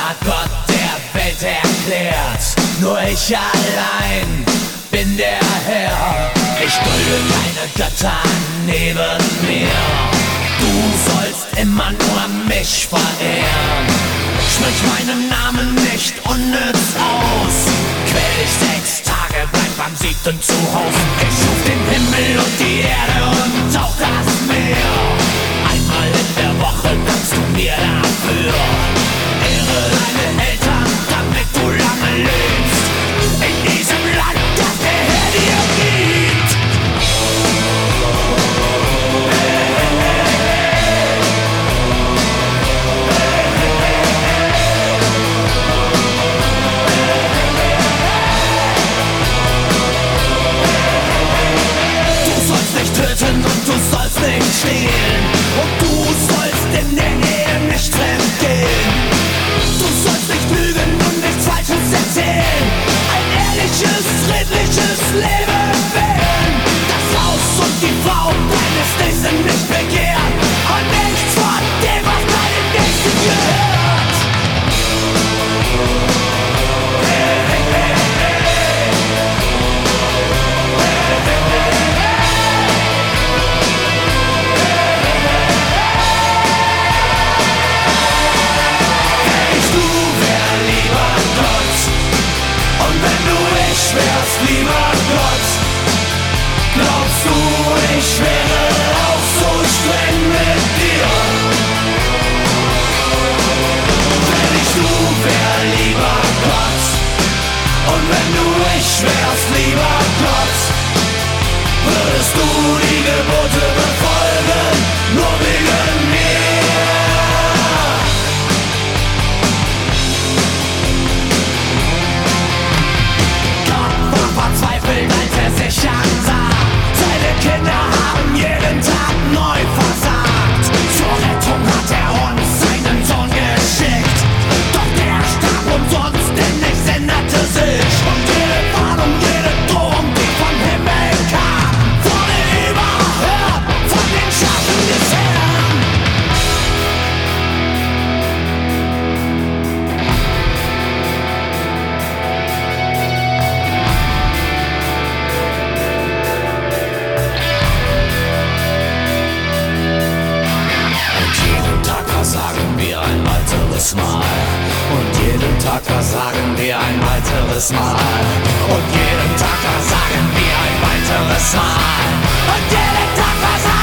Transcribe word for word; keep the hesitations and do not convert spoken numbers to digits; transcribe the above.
hat Gott der Welt erklärt, nur ich allein bin der Herr. Ich dulde keine Götter neben mir, du sollst immer nur mich verehren. Sprich meinen Namen nicht unnütz aus, quäl dich sechs Tage, bleib beim siebten zu Hause. Ich schuf den Himmel und die Erde und auch das Meer. Einmal in der Woche dankst du mir dafür. Ehre deine Eltern, damit du lange lebst in diesem Land, das der Herr dir gibt. Du sollst nicht töten und du sollst nicht stehlen und du sollst in der Ehe nicht fremdgehen. Du sollst nicht lügen und nichts Falsches erzählen, ein ehrliches, friedliches Leben wählen. Das Haus und die Frau deines Nächsten nicht begehren und nichts von dem, was deinem Nächsten gehört. Wärst lieber Gott, glaubst du, ich wäre auch so streng mit dir? Wenn ich du wär, lieber Gott, und wenn du ich wärst, lieber Gott, würdest du die Gebote befolgen, nur wegen mir? Verzweifelt, als er sich ansah, seine Kinder haben jeden Tag neu versagt. Zur Rettung hat er uns seinen Sohn geschickt, doch der starb umsonst, denn nichts änderte sich. Und jede Warnung, jede Drohung, die vom Himmel kam, wurde überhört von den Schafen des Herrn. Versagen wir ein weiteres Mal. Und jeden Tag versagen wir ein weiteres Mal. Und jeden Tag versagen wir ein weiteres Mal. Und jeden Tag versagen